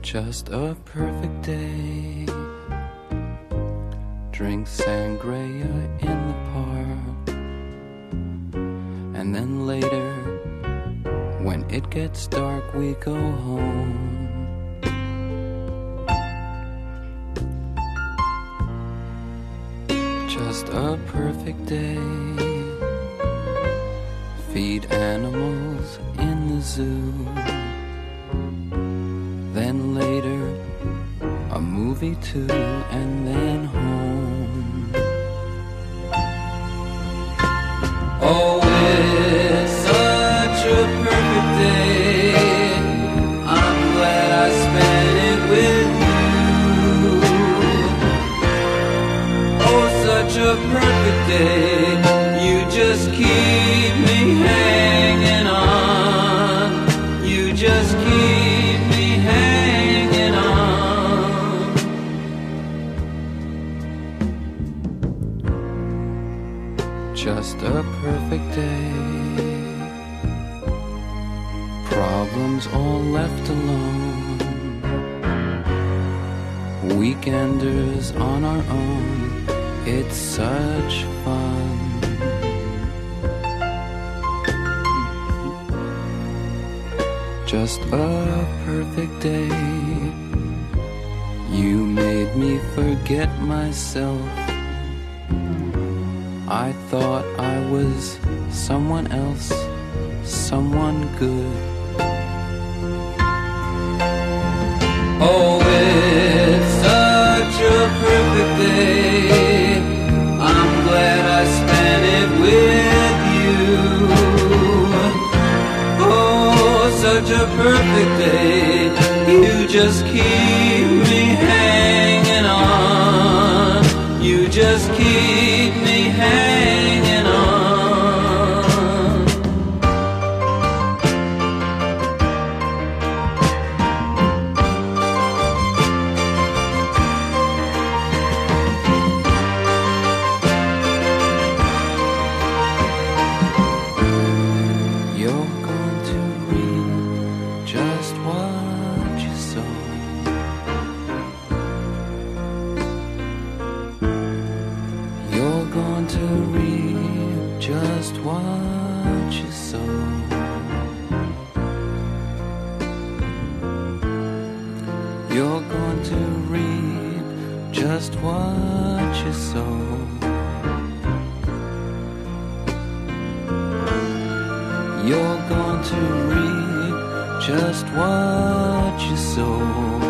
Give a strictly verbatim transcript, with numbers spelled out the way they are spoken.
Just a perfect day. Drink sangria in the park. And then later, when it gets dark, we go home. Just a perfect day. Feed animals in the zoo. Then later, a movie too, and then home. Oh, it's such a perfect day. I'm glad I spent it with you. Oh, such a perfect day. You just keep me hanging on. You just keep me hanging on. Just a perfect day. Problems all left alone. Weekenders on our own. It's such fun. Just a perfect day. You made me forget myself. I thought I was someone else, someone good. Oh, it's such a perfect day. I'm glad I spent it with you. Oh, such a perfect day. You just keep me hanging on. You just keep me hanging on. You're going to reap just what you sow. You're going to reap just what you sow. You're going to reap just what you sow. You're going to reap just what you sow.